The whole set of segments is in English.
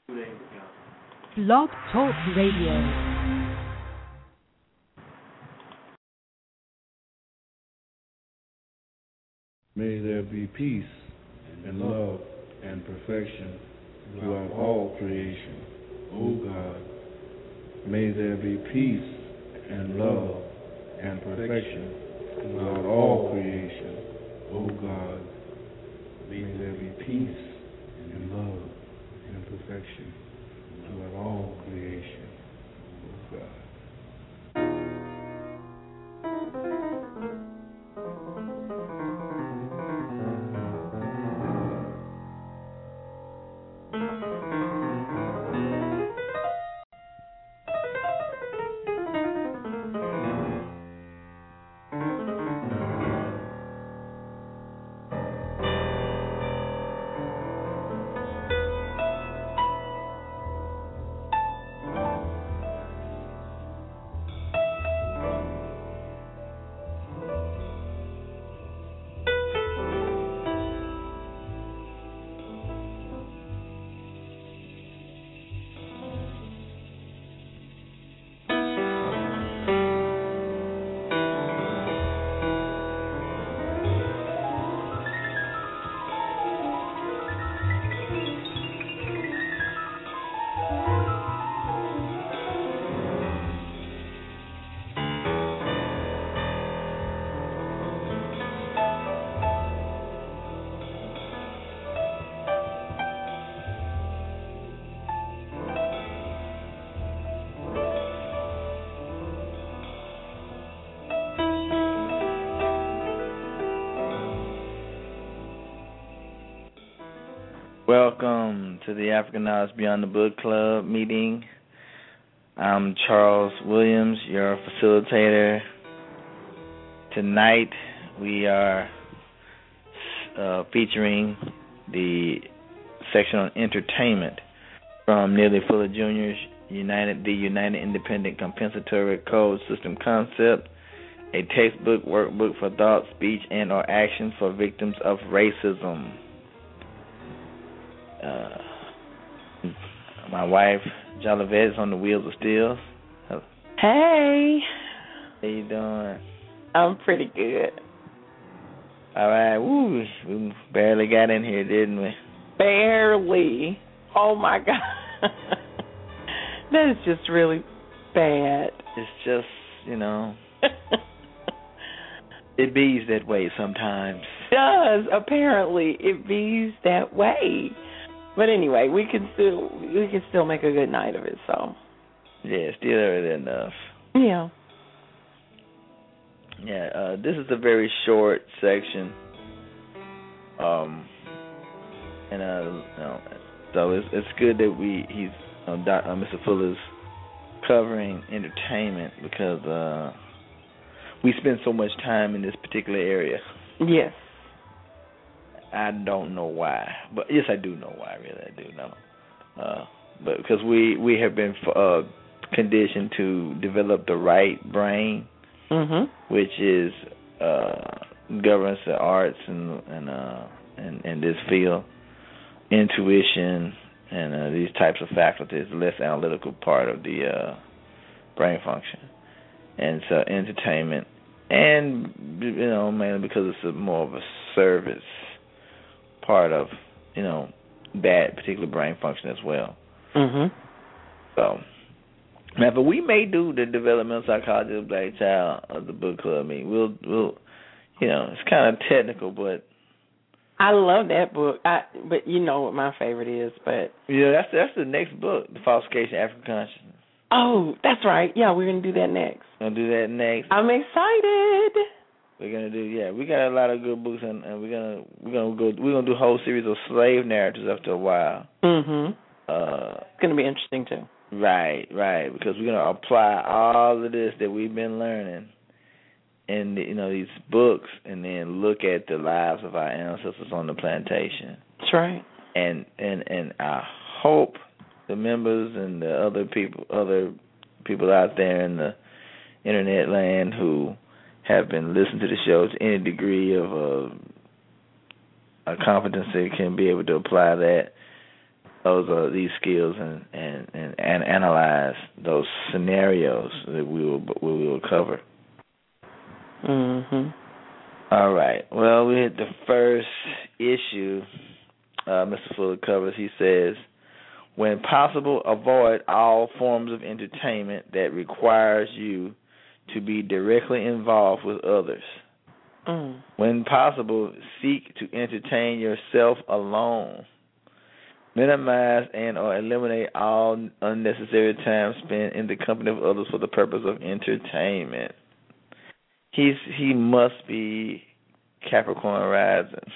Blog Talk Radio. May there be peace and love and perfection throughout all creation, O God. May there be peace and love and perfection throughout all creation, O God. May there be peace and love and perfection throughout all creation, O God. Welcome to the African Knowledge Beyond the Book Club meeting. I'm Charles Williams, your facilitator. Tonight we are featuring the section on entertainment from Neely Fuller Jr.'s the United Independent Compensatory Code System Concept, a textbook workbook for thought, speech, and or action for victims of racism. My wife, Jolivet, is on the wheels of steel. Hey. How you doing? I'm pretty good. All right. Woo. We barely got in here, didn't we? Barely. Oh, my God. That is just really bad. It's just, it bees that way sometimes. It does. Apparently, it bees that way. But anyway, we can still make a good night of it. So. Yeah, still early enough. Yeah. Yeah. This is a very short section. So it's good that Mr. Fuller's covering entertainment because we spend so much time in this particular area. Yes. I don't know why, but yes, I do know why. Really, I do know. But because we have been conditioned to develop the right brain, which is governs the arts and this field, intuition, and these types of faculties, less analytical part of the brain function, and so entertainment, and mainly because it's more of a service part of, that particular brain function as well. So, now, but we may do the developmental psychology of the black child of the book club. I mean, we'll it's kind of technical, but I love that book. But you know what my favorite is, but yeah, that's the next book, The Falsification of African Consciousness. Oh, that's right. Yeah, we're gonna do that next. Gonna do that next. I'm excited. We're gonna do we got a lot of good books, and we're gonna do a whole series of slave narratives after a while. It's gonna be interesting too. Right, because we're gonna apply all of this that we've been learning in these books, and then look at the lives of our ancestors on the plantation. That's right. And I hope the members and the other people out there in the internet land who have been listening to the show to any degree of a competency can be able to apply that these skills and analyze those scenarios that we will cover. Mhm. All right. Well, we hit the first issue. Mr. Fuller covers. He says, when possible, avoid all forms of entertainment that requires you to be directly involved with others. When possible, seek to entertain yourself alone. Minimize and or eliminate all unnecessary time spent in the company of others for the purpose of entertainment. He must be Capricorn rising.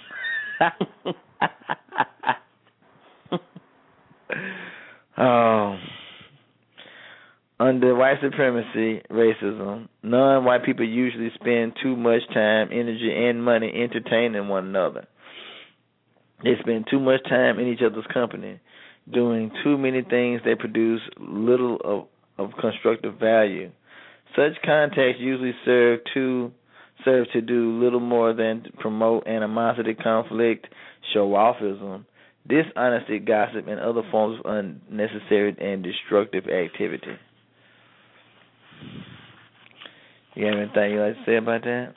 Under white supremacy, racism, non-white people usually spend too much time, energy, and money entertaining one another. They spend too much time in each other's company, doing too many things that produce little of constructive value. Such contacts usually serve to do little more than to promote animosity, conflict, show-offism, dishonesty, gossip, and other forms of unnecessary and destructive activity. You have anything you'd like to say about that?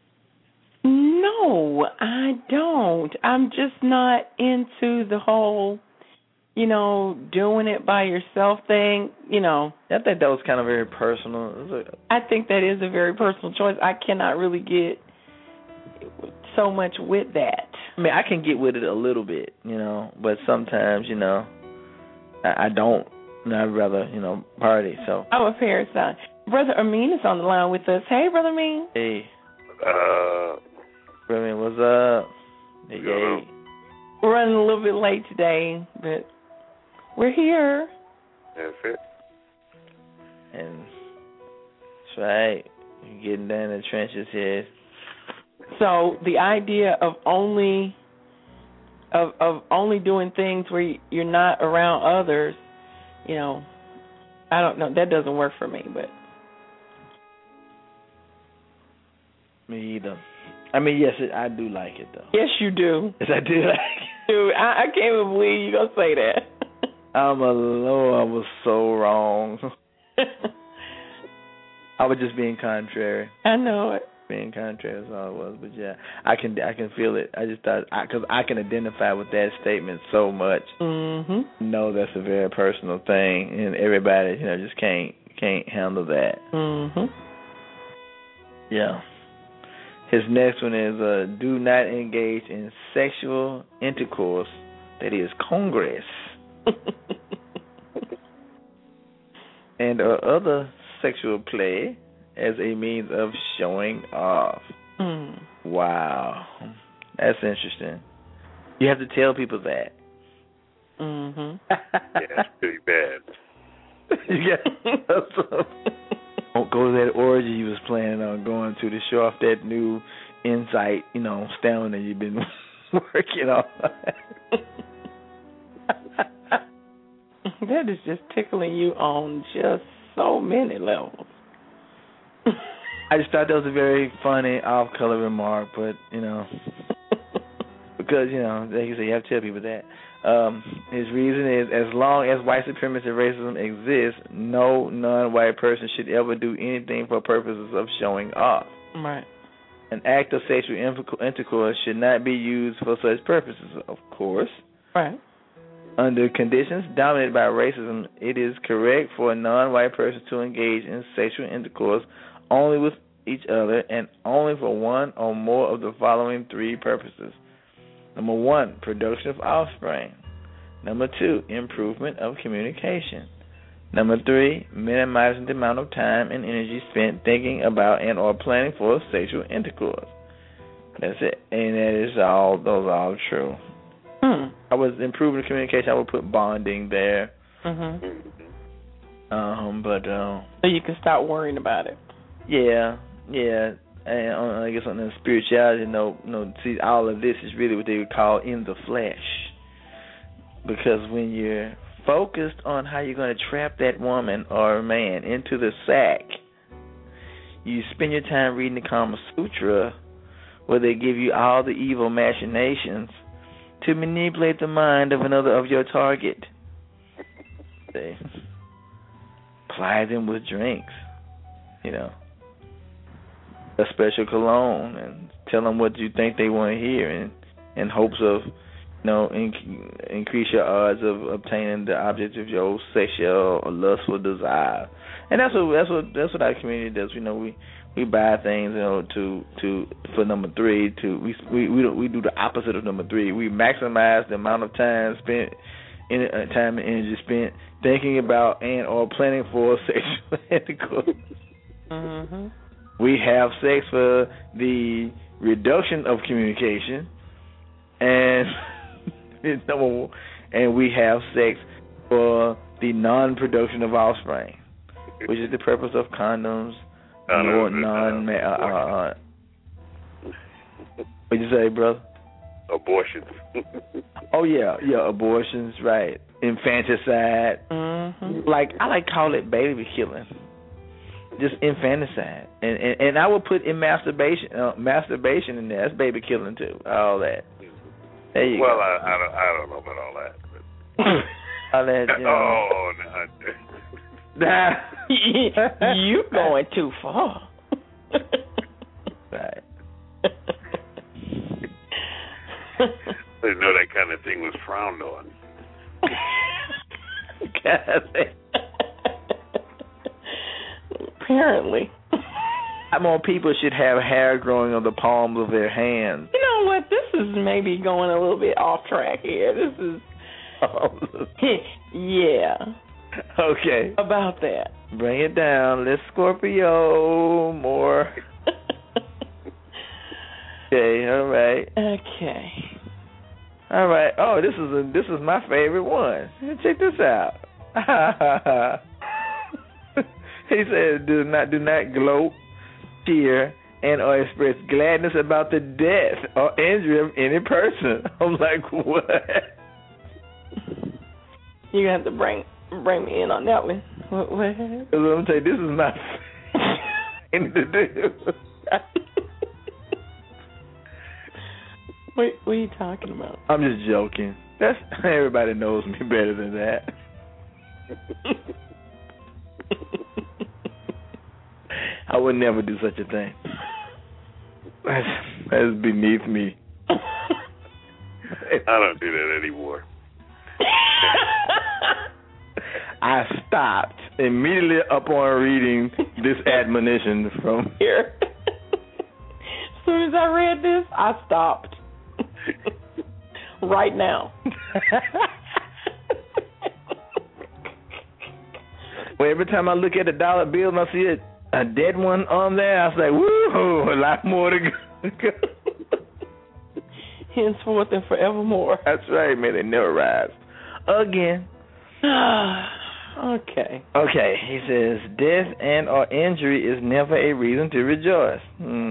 No, I don't. I'm just not into the whole, doing it by yourself thing, I think that was kind of very personal. I think that is a very personal choice. I cannot really get so much with that. I mean, I can get with it a little bit, but sometimes, I don't. I'd rather, party. So I'm a parent's son. Brother Amin is on the line with us. Hey, Brother Amin. Hey. Brother Amin, what's up? Hey. We're running a little bit late today, but we're here. That's it. And that's right. You're getting down in the trenches here. So the idea of only doing things where you're not around others, I don't know. That doesn't work for me, but. Me either. I mean, yes, I do like it, though. Yes, you do. Yes, I do like it. Dude, I can't even believe you're going to say that. I was so wrong. I was just being contrary. I know it. Being contrary is all it was. But, yeah, I can feel it. I just thought, because I can identify with that statement so much. Mm-hmm. No, that's a very personal thing, and everybody, just can't handle that. Mm-hmm. Yeah. His next one is do not engage in sexual intercourse, that is Congress, and other sexual play as a means of showing off. Wow. That's interesting. You have to tell people that. Mm-hmm. Yeah, that's pretty bad. Don't go to that orgy you was planning on going to show off that new insight, stamina you've been working on. That is just tickling you on just so many levels. I just thought that was a very funny off-color remark, but, because, like you say, you have to tell people that. His reason is, as long as white supremacy and racism exists, no non-white person should ever do anything for purposes of showing off. Right. An act of sexual intercourse should not be used for such purposes, of course. Right. Under conditions dominated by racism, it is correct for a non-white person to engage in sexual intercourse only with each other and only for one or more of the following three purposes. Number 1, production of offspring. Number 2, improvement of communication. Number 3, minimizing the amount of time and energy spent thinking about and or planning for sexual intercourse. That's it. And those are all true. I was improving communication. I would put bonding there. Mm-hmm. So you can stop worrying about it. Yeah. And I guess on the spirituality, see, all of this is really what they would call in the flesh. Because when you're focused on how you're going to trap that woman or man into the sack, you spend your time reading the Kama Sutra, where they give you all the evil machinations to manipulate the mind of another of your target. See? Ply them with drinks, a special cologne, and tell them what you think they want to hear, in hopes of, increase your odds of obtaining the object of your sexual or lustful desire. And that's what our community does. We buy things, for number 3. We do the opposite of number 3. We maximize the amount of time spent, time and energy spent thinking about and or planning for sexual intercourse. Mm-hmm. We have sex for the reduction of communication, and we have sex for the non-production of offspring, which is the purpose of condoms. What'd you say, brother? Abortions. Oh yeah, abortions, right? Infanticide. Mm-hmm. I like to call it baby killing. Just infanticide, and I would put in masturbation in there. That's baby killing too. All that. There you go. Well, I don't know about all that. But... all that. Oh, no. You going too far. Right. I didn't know that kind of thing was frowned on. Apparently. More people should have hair growing on the palms of their hands. You know what? This is maybe going a little bit off track here. This is... yeah. Okay. About that. Bring it down. Let's Scorpio more. Okay, all right. Okay. All right. Oh, this is my favorite one. Check this out. He said, "Do not gloat, cheer, and or express gladness about the death or injury of any person." I'm like, what? You're gonna have to bring me in on that one. What? I'm gonna say this is not anything to do. What are you talking about? I'm just joking. Everybody knows me better than that. I would never do such a thing. That's beneath me. I don't do that anymore. I stopped immediately upon reading this admonition from here. As soon as I read this, I stopped. Right now. Well, every time I look at a dollar bill and I see a dead one on there, I say, woo, a lot more to go. Henceforth and forevermore. That's right, man. They never rise. Again. Okay. Okay, he says, death and or injury is never a reason to rejoice.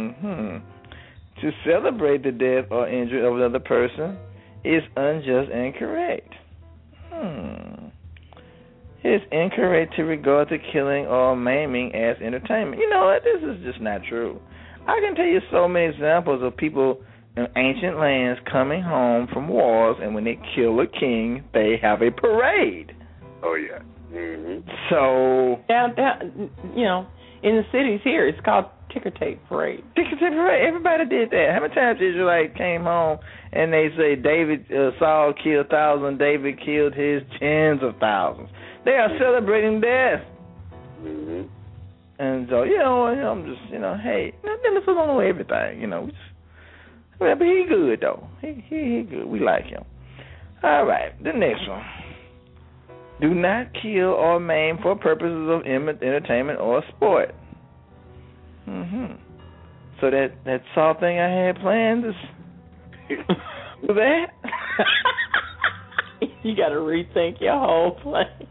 To celebrate the death or injury of another person is unjust and incorrect. It is incorrect to regard the killing or maiming as entertainment. You know what? This is just not true. I can tell you so many examples of people in ancient lands coming home from wars, and when they kill a king, they have a parade. Oh, yeah. Mm-hmm. So... Down, in the cities here, it's called ticker tape parade. Ticker tape parade. Everybody did that. How many times Israelites came home and they say Saul killed thousands, David killed his tens of thousands. They are celebrating death. Mm-hmm. And so, I'm just, hey, let's put on everything, but he good, though. He good. We like him. All right, the next one. Do not kill or maim for purposes of entertainment or sport. So that Saw thing I had planned is that? You got to rethink your whole plan.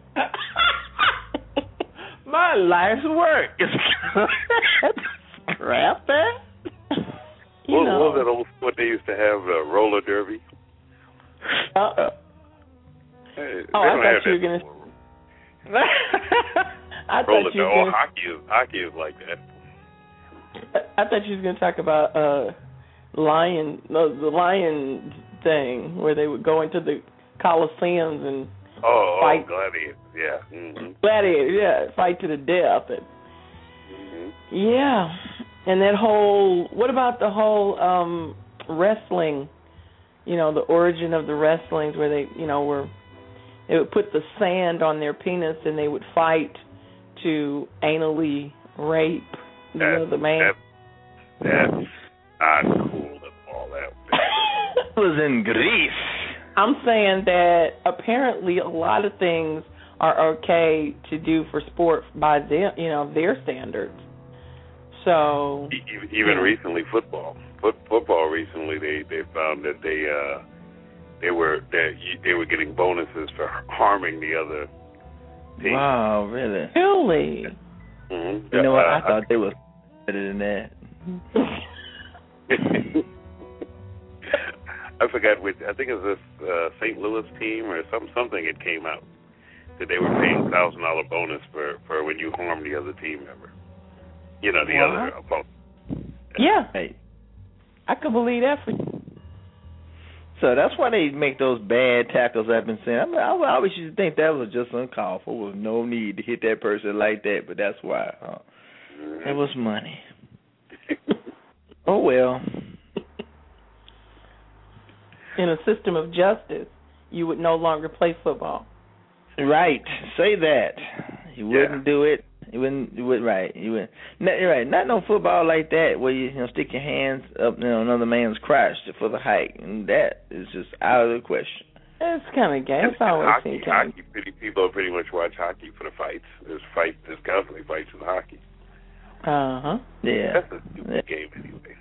My life's work is scrap that. What was that old sport they used to have, roller derby? I thought you were going to... Hockey is like that. I thought you was going to talk about the lion thing where they would go into the Coliseums and fight. Gladiators, yeah. Mm-hmm. Gladiators, yeah, fight to the death. And, yeah, and that whole, what about the whole wrestling, the origin of the wrestlings where they, they would put the sand on their penis and they would fight to anally rape the man. That's not cool at all. That was in Greece. I'm saying that apparently a lot of things are okay to do for sport by them, their standards. So even recently, football recently they found that they were getting bonuses for harming the other team. Wow, really? Really? Mm-hmm. You know what? I thought they were better than that. I forgot which. I think it was this St. Louis team or something. It came out that they were paying $1,000 bonus for when you harm the other team member. The other opponent. Yeah. Hey. I could believe that for you. So that's why they make those bad tackles I've been saying. I always used to think that was just uncalled for. There was no need to hit that person like that, but that's why. It was money. Oh, well. In a system of justice, you would no longer play football. Right. Say that. You wouldn't do it. You wouldn't. Right. You wouldn't. Right. Not no football like that where you stick your hands up another man's crotch for the hike, and that is just out of the question. It's kind of gay. It's always hockey. People pretty much watch hockey for the fights. There's constantly fights in hockey. Yeah. That's a stupid game anyway.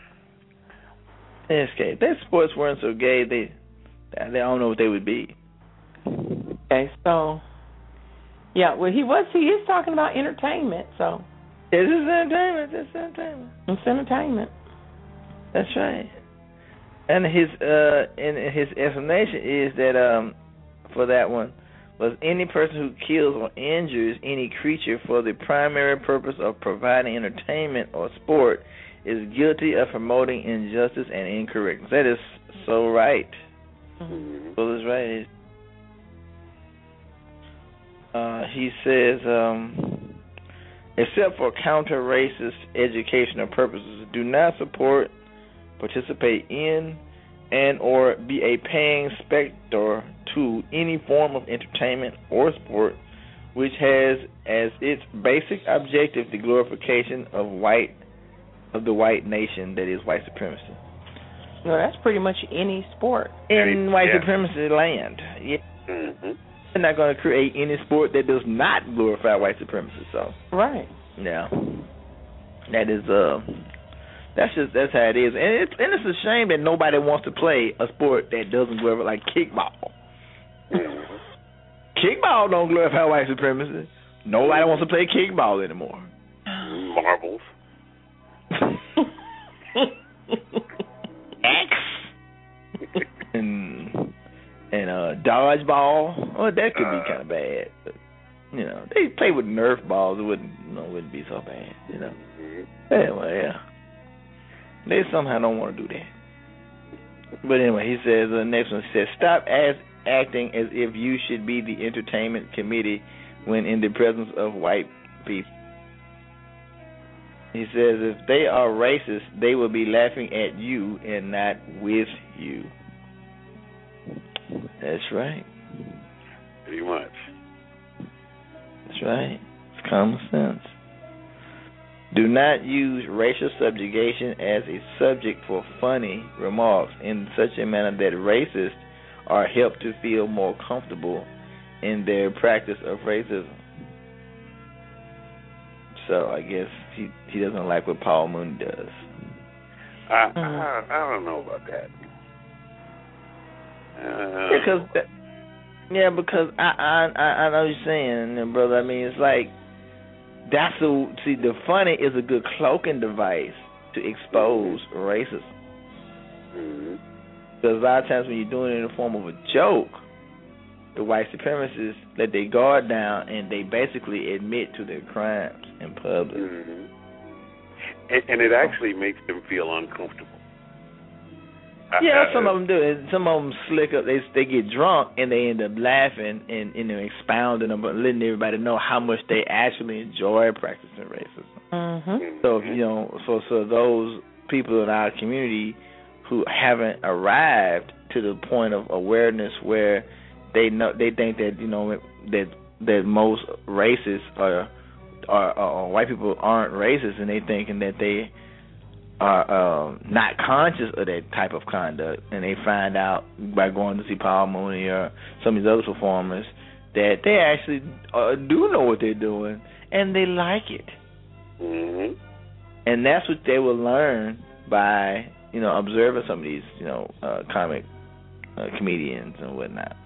It's gay. If their sports weren't so gay, they don't know what they would be. Okay, so he is talking about entertainment, so it's entertainment. It's entertainment. That's right. And his explanation is that for that one was any person who kills or injures any creature for the primary purpose of providing entertainment or sport is guilty of promoting injustice and incorrectness. That is so right. Mm-hmm. Well, it's right. He says, except for counter-racist educational purposes, do not support, participate in, and or be a paying spectator to any form of entertainment or sport which has as its basic objective the glorification of the white nation, that is white supremacy. No, that's pretty much any sport. In white supremacy land. Yeah. Mm-hmm. They're not going to create any sport that does not glorify white supremacy. So. Right. Yeah. That is that's how it is. And it's a shame that nobody wants to play a sport that doesn't glorify, like kickball. Mm-hmm. Kickball don't glorify white supremacy. Nobody wants to play kickball anymore. Marbles. X and dodgeball. Oh, that could be kind of bad. But, they play with Nerf balls. It wouldn't be so bad. Anyway, yeah. They somehow don't want to do that. But anyway, he says the next one says stop acting as if you should be the entertainment committee when in the presence of white people. He says if they are racist, they will be laughing at you and not with you. That's right. Pretty much. That's right. It's common sense. Do not use racial subjugation as a subject for funny remarks in such a manner that racists are helped to feel more comfortable in their practice of racism. So I guess he doesn't like what Paul Mooney does. I don't know about that. Because I know what you're saying, brother. I mean, it's like the funny is a good cloaking device to expose racism. Mm-hmm. Because a lot of times when you're doing it in the form of a joke, the white supremacists let their guard down and they basically admit to their crimes in public. Mm-hmm. And it actually makes them feel uncomfortable. Yeah, some of them do. And some of them slick up. They get drunk and they end up laughing and expounding them, but letting everybody know how much they actually enjoy practicing racism. Mm-hmm. So so those people in our community who haven't arrived to the point of awareness where they think that that most racists or white people aren't racist, and they thinking that they are not conscious of that type of conduct, and they find out by going to see Paul Mooney or some of these other performers that they actually do know what they're doing and they like it. Mm-hmm. And that's what they will learn by observing some of these comic comedians and whatnot.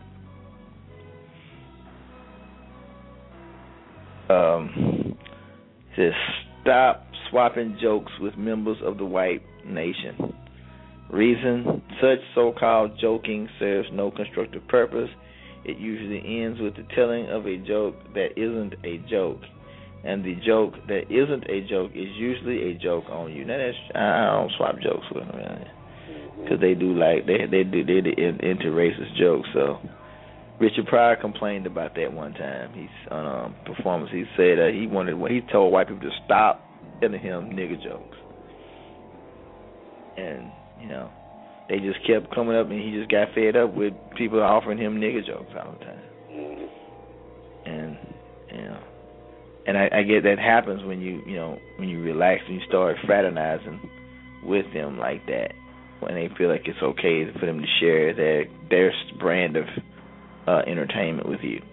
It says, stop swapping jokes with members of the white nation. Reason, such so-called joking serves no constructive purpose. It usually ends with the telling of a joke that isn't a joke. And the joke that isn't a joke is usually a joke on you. Now, I don't swap jokes with them, because they do they're into racist jokes. So Richard Pryor complained about that one time. He's on a performance. He said he told white people to stop telling him nigger jokes, and they just kept coming up, and he just got fed up with people offering him nigger jokes all the time. And I get that happens when you relax and you start fraternizing with them like that, when they feel like it's okay for them to share their brand of entertainment with you.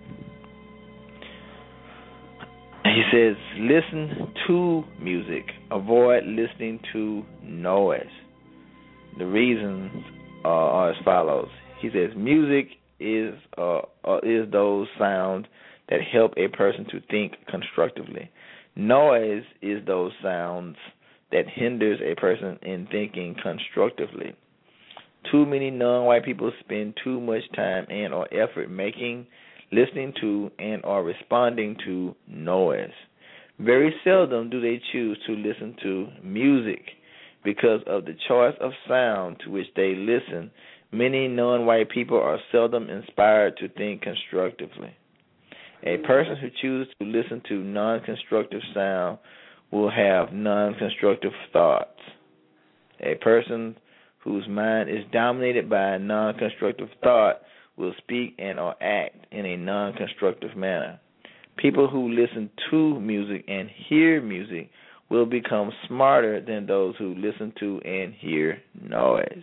He says, listen to music. Avoid listening to noise. The reasons are as follows. He says, music is those sounds that help a person to think constructively. Noise is those sounds that hinders a person in thinking constructively. Too many non-white people spend too much time and or effort listening to and or responding to noise. Very seldom do they choose to listen to music. Because of the choice of sound to which they listen, many non-white people are seldom inspired to think constructively. A person who chooses to listen to non-constructive sound will have non-constructive thoughts. A person whose mind is dominated by a non-constructive thought will speak and or act in a non-constructive manner. People who listen to music and hear music will become smarter than those who listen to and hear noise.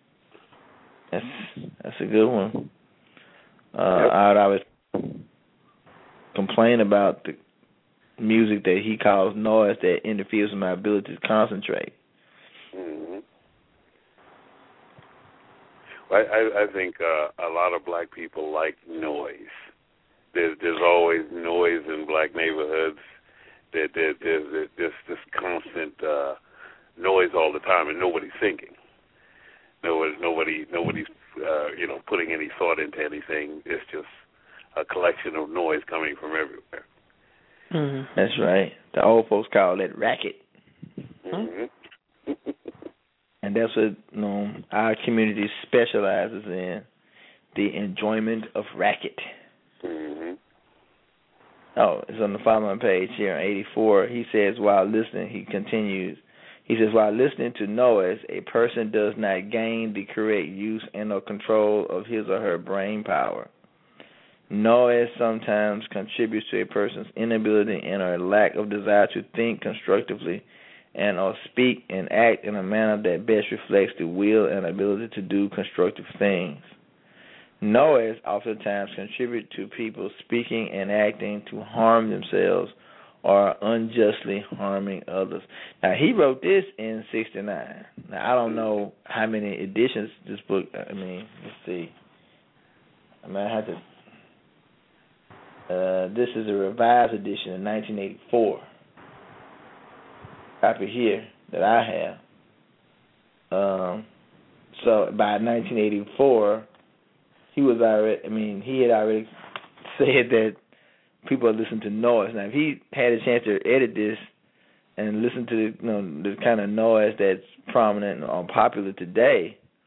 That's a good one. I would complain about the music that he calls noise that interferes with my ability to concentrate. Mm-hmm. Well, I think a lot of black people like noise. There's always noise in black neighborhoods. There's this constant noise all the time, and nobody's thinking. Nobody's putting any thought into anything. It's just a collection of noise coming from everywhere. Mm-hmm. That's right. The old folks call it racket. Mm-hmm. And that's what our community specializes in, the enjoyment of racket. Mm-hmm. Oh, it's on the following page here on 84. He says, while listening to noise, a person does not gain the correct use and or control of his or her brain power. Noise sometimes contributes to a person's inability and or lack of desire to think constructively and or speak and act in a manner that best reflects the will and ability to do constructive things. Noise oftentimes contributes to people speaking and acting to harm themselves or unjustly harming others. Now, he wrote this in 1969. Now, I don't know how many editions this book, let's see. I have to, this is a revised edition in 1984. Copy here that I have. So by 1984, he had already said that people listen to noise. Now, if he had a chance to edit this and listen to the kind of noise that's prominent or popular today,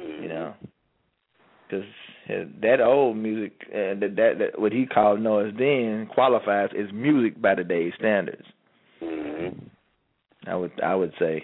you know, because that old music, that what he called noise then qualifies as music by today's standards. Mm-hmm. I would say.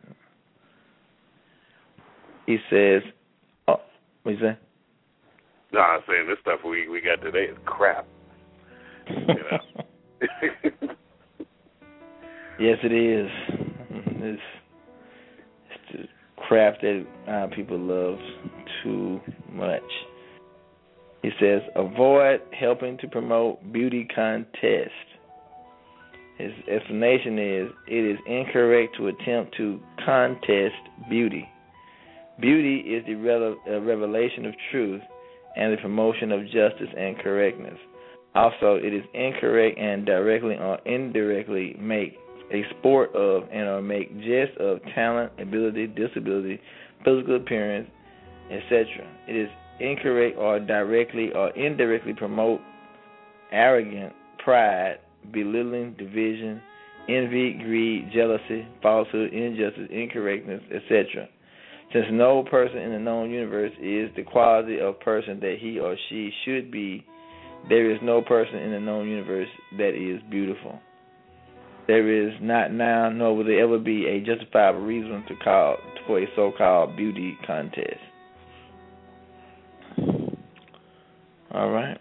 He says, "Oh, what you say?" No, I'm saying this stuff we got today is crap. You know? Yes, it is. It's the crap that people love too much. He says, avoid helping to promote beauty contests. His explanation is, it is incorrect to attempt to contest beauty. Beauty is the revelation of truth and the promotion of justice and correctness. Also, it is incorrect and directly or indirectly make a sport of and or make jest of talent, ability, disability, physical appearance, etc. It is incorrect or directly or indirectly promote arrogance, pride, belittling, division, envy, greed, jealousy, falsehood, injustice, incorrectness, etc. Since no person in the known universe is the quality of person that he or she should be, there is no person in the known universe that is beautiful. There is not now, nor will there ever be, a justifiable reason to call for a so-called beauty contest. All right.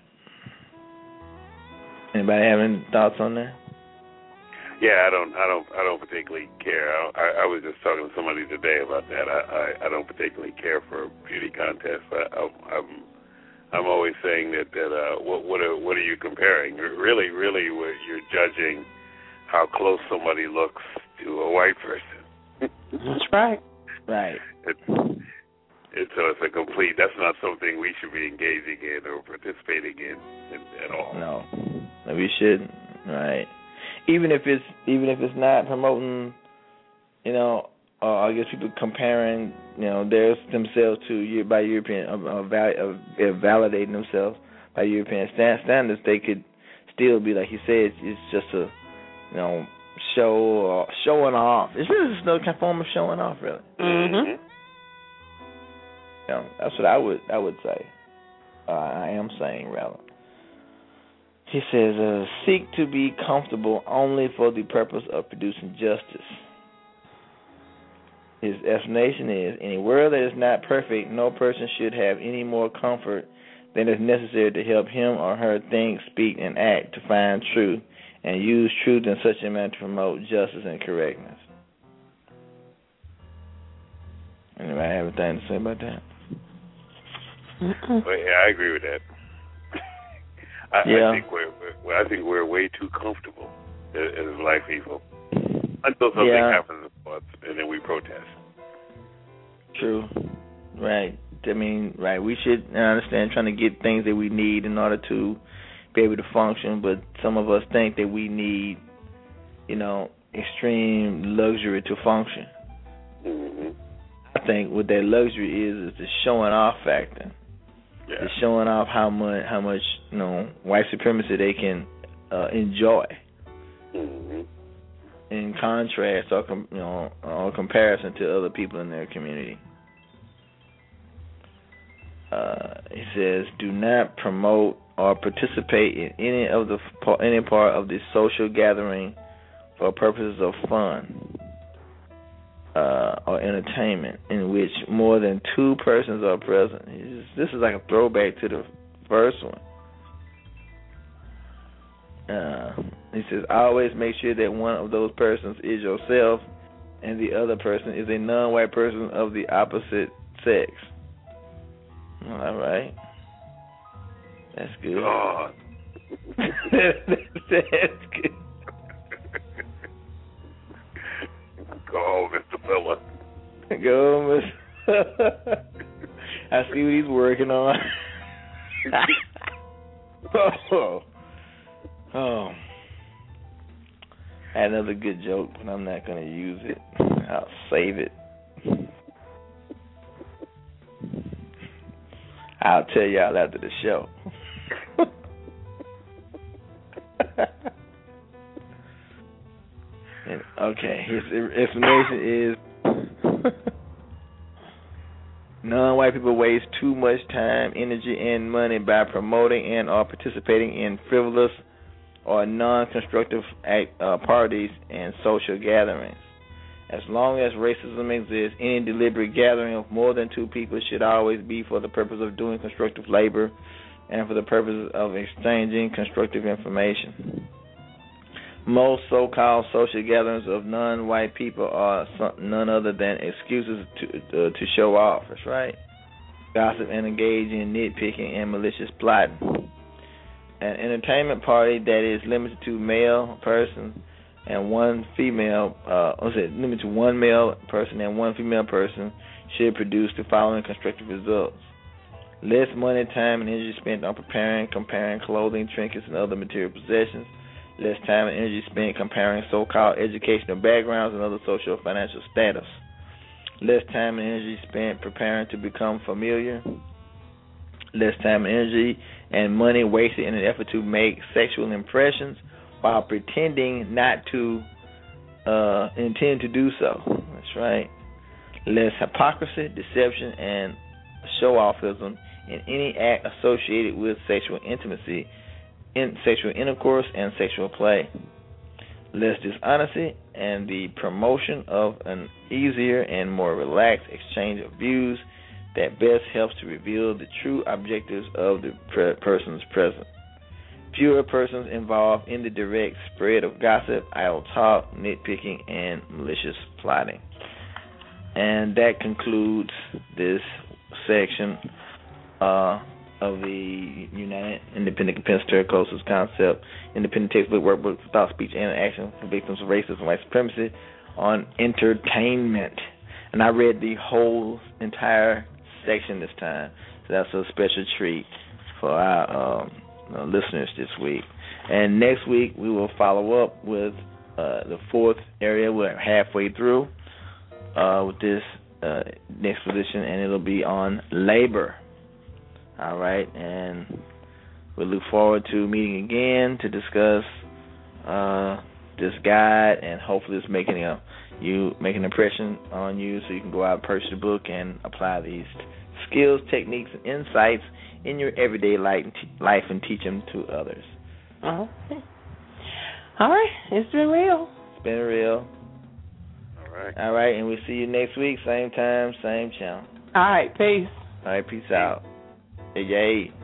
Anybody have any thoughts on that? Yeah, I don't particularly care. I was just talking to somebody today about that. I don't particularly care for beauty contests. I'm always saying that what are you comparing? Really, you're judging how close somebody looks to a white person. That's right. Right. So it's a complete. That's not something we should be engaging in or participating in at all. No, we shouldn't. Right. Even if it's not promoting, you know, I guess people comparing, you know, themselves to by European, validating themselves by European standards, they could still be like he said. It's just a, you know, showing off. It's really just another form of showing off, really. Mm-hmm. You know, that's what I would say. I am saying, rather. He says, seek to be comfortable only for the purpose of producing justice. His explanation is, in a world that is not perfect, no person should have any more comfort than is necessary to help him or her think, speak, and act to find truth and use truth in such a manner to promote justice and correctness. Anybody have anything to say about that? Well, yeah, I agree with that. I think we're way too comfortable as black people until something happens to us, and then we protest. True. Right. I mean, right. We should understand trying to get things that we need in order to be able to function, but some of us think that we need, you know, extreme luxury to function. Mm-hmm. I think what that luxury is the showing off factor. Yeah. The showing off how much you know, white supremacy they can enjoy. Mm-hmm. In contrast or comparison to other people in their community. He says, do not promote or participate in any part of the social gathering for purposes of fun or entertainment in which more than two persons are present. This is like a throwback to the first one. He says, always make sure that one of those persons is yourself and the other person is a non-white person of the opposite sex. All right. That's good. God. That's good. Go, Mr. Fella. Go, Mr. I see what he's working on. Oh. I had another good joke, but I'm not going to use it. I'll save it. I'll tell y'all after the show. Okay, his explanation is none Non-white people waste too much time, energy, and money by promoting and or participating in frivolous or non-constructive parties and social gatherings. As long as racism exists, any deliberate gathering of more than two people should always be for the purpose of doing constructive labor and for the purpose of exchanging constructive information. Most so-called social gatherings of non-white people are none other than excuses to show off. That's right. Gossip and engage in nitpicking and malicious plotting. An entertainment party that is limited to male person and one female, limited to one male person and one female person should produce the following constructive results: less money, time, and energy spent on comparing clothing, trinkets, and other material possessions. Less time and energy spent comparing so-called educational backgrounds and other social or financial status. Less time and energy spent preparing to become familiar. Less time and energy and money wasted in an effort to make sexual impressions while pretending not to intend to do so. That's right. Less hypocrisy, deception, and show-offism in any act associated with sexual intimacy, sexual intercourse, and sexual play. Less dishonesty and the promotion of an easier and more relaxed exchange of views that best helps to reveal the true objectives of the persons present. Fewer persons involved in the direct spread of gossip, idle talk, nitpicking, and malicious plotting. And that concludes this section of the United Independent Compensatory Courses Concept Independent Textbook Workbook for Thought, Speech, and Action for Victims of Racism and White Supremacy on entertainment. And I read the whole entire section this time, so that's a special treat for our listeners this week. And next week we will follow up with the fourth area. We're halfway through with this next position, and it'll be on labor. All right, and we look forward to meeting again to discuss this guide, and hopefully it's making an impression on you, so you can go out and purchase the book and apply these skills, techniques, and insights in your everyday life and teach them to others. All right, it's been real. It's been real. All right, and we'll see you next week, same time, same channel. All right, peace. All right, peace out. Yay.